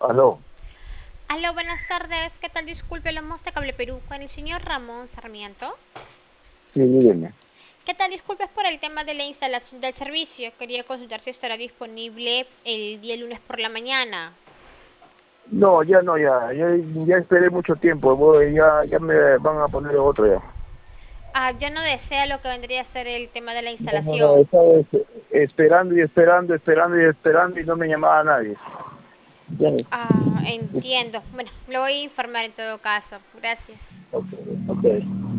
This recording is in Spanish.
Aló, Aló, buenas tardes. ¿Qué tal? Disculpe, la de Cable Perú con el señor Ramón Sarmiento. sí, dígame. ¿Qué tal? Disculpe por el tema de la instalación del servicio. Quería consultar si estará disponible el día lunes por la mañana. No, ya no, ya esperé mucho tiempo, ya me van a poner otro ya. Ah, ya no desea lo que vendría a ser el tema de la No, instalación. estaba esperando y esperando, esperando y esperando y no me llamaba nadie. ¿Entiendes? Ah, entiendo. Bueno, lo voy a informar en todo caso. Gracias. Ok, ok.